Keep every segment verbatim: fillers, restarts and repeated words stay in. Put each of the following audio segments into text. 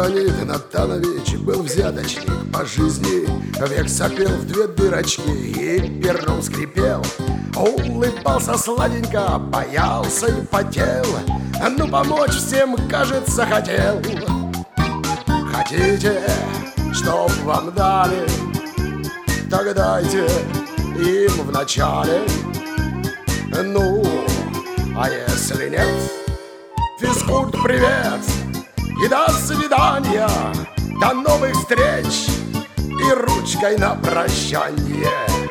Леонид Натанович был взяточник по жизни, век сопел в две дырочки и пером скрипел. Улыбался сладенько, боялся и потел, ну помочь всем, кажется, хотел. Хотите, чтоб вам дали, так дайте им вначале. Ну, а если нет, физкульт, привет и до свидания, до новых встреч и ручкой на прощанье.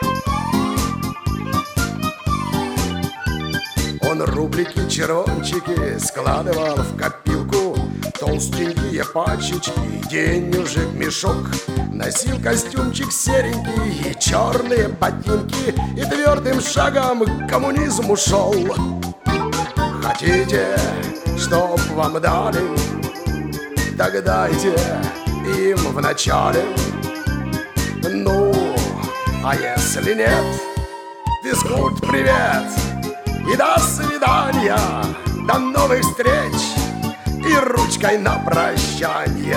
Он рублики, червончики складывал в копилку, толстенькие пачечки, денежек мешок. Носил костюмчик серенький и черные ботинки, и твердым шагом к коммунизму шел. Хотите, чтоб вам дали, так дайте им вначале. Ну, а если нет, физкульт, привет и до свидания, до новых встреч и ручкой на прощанье.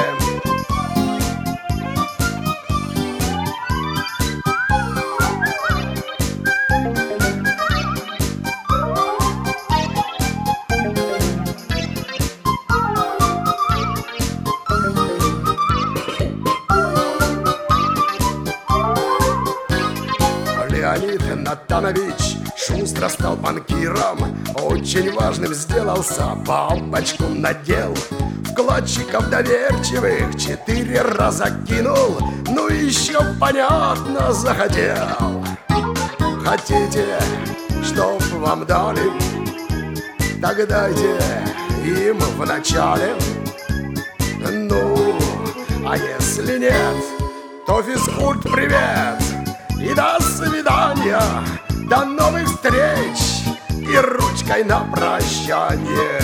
Леонид Натанович шустро стал банкиром, очень важным сделался, бабочку надел. Вкладчиков доверчивых четыре раза кинул, ну еще понятно захотел. Хотите, чтоб вам дали, так дайте им вначале. Ну, а если нет, то физкульт, привет и до свидания, до новых встреч и ручкой на прощанье.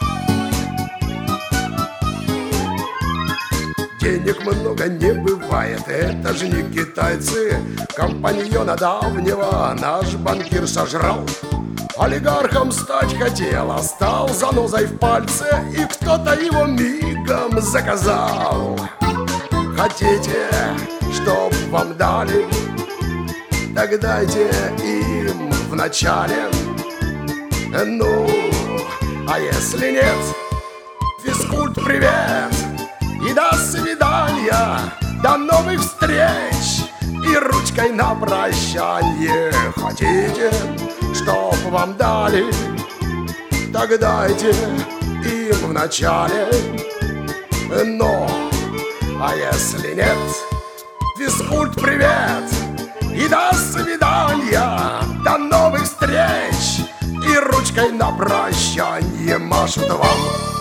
Денег много не бывает, это же не китайцы. Компаньона давнего наш банкир сожрал. Олигархом стать хотел, а стал занозой в пальце, и кто-то его мигом заказал. Хотите, чтоб вам дали, так дайте им вначале. Ну, а если нет, физкульт, привет и до свидания, до новых встреч и ручкой на прощанье. Хотите, чтоб вам дали, так дайте им вначале. Но, а если нет, физкульт, привет и до свидания, до новых встреч и ручкой на прощанье машут вам.